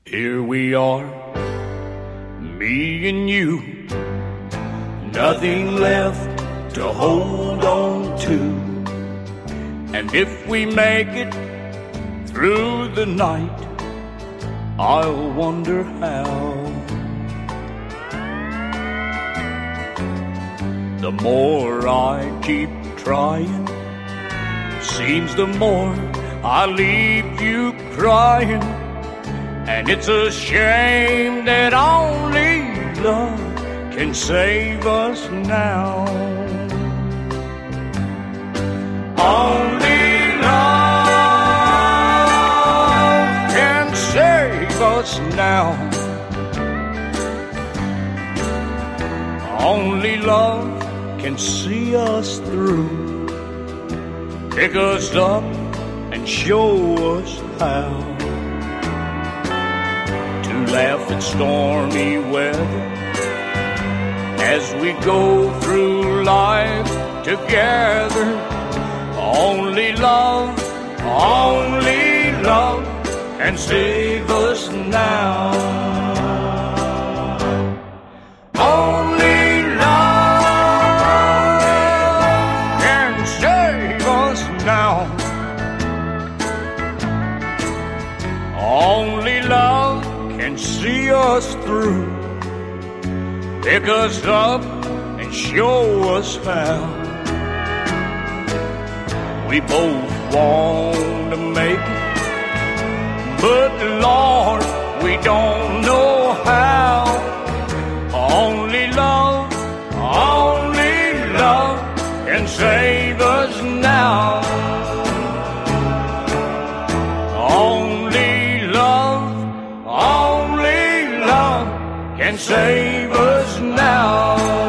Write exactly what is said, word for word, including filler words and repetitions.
Here we are, me and you, nothing left to hold on to. And if we make it through the night, I'll wonder how. The more I keep trying, seems the more I leave you crying. And it's a shame that only love can save us now. Only love can save us now. Only love can see us through, pick us up and show us how. Laugh at stormy weather as we go through life together. Only love, only love can save us now. Only love can save us now. Only love can see us through, pick us up and show us how. We both want to make it, but Lord, we don't know how. Only love, only love can save us now. Only love, only love can save us now.